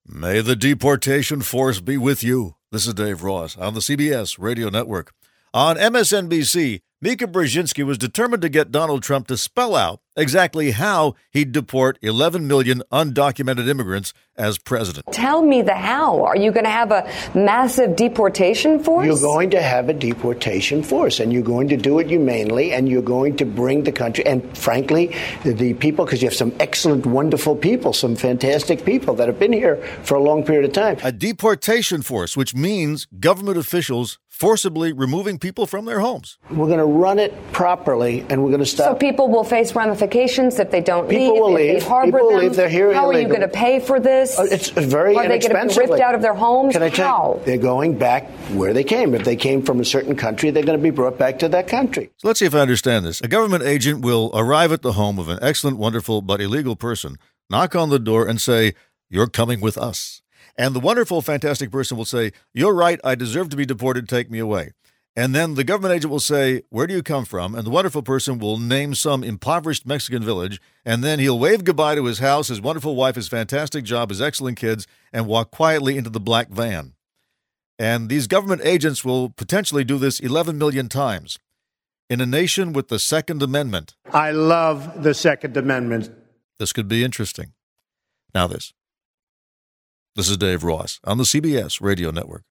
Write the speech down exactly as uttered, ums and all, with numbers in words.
May the deportation force be with you. This is Dave Ross on the C B S Radio Network. On M S N B C, Mika Brzezinski was determined to get Donald Trump to spell out exactly how he'd deport eleven million undocumented immigrants as president. Tell me the how. Are you going to have a massive deportation force? You're going to have a deportation force, and you're going to do it humanely, and you're going to bring the country, and frankly, the, the people, because you have some excellent, wonderful people, some fantastic people that have been here for a long period of time. A deportation force, which means government officials forcibly removing people from their homes. We're going to run it properly, and we're going to stop. So people will face ramifications if they don't people leave, will if leave. they harbor people will them. leave. They're here How illegally. are you going to pay for this? Uh, it's very Are they going to be ripped out of their homes? Can I tell How? you? They're going back where they came. If they came from a certain country, they're going to be brought back to that country. So let's see if I understand this. A government agent will arrive at the home of an excellent, wonderful, but illegal person, knock on the door and say, "You're coming with us." And the wonderful, fantastic person will say, "You're right. I deserve to be deported. Take me away." And then the government agent will say, "Where do you come from?" And the wonderful person will name some impoverished Mexican village. And then he'll wave goodbye to his house, his wonderful wife, his fantastic job, his excellent kids, and walk quietly into the black van. And these government agents will potentially do this eleven million times. In a nation with the Second Amendment. I love the Second Amendment. This could be interesting. Now this. This is Dave Ross on the C B S Radio Network.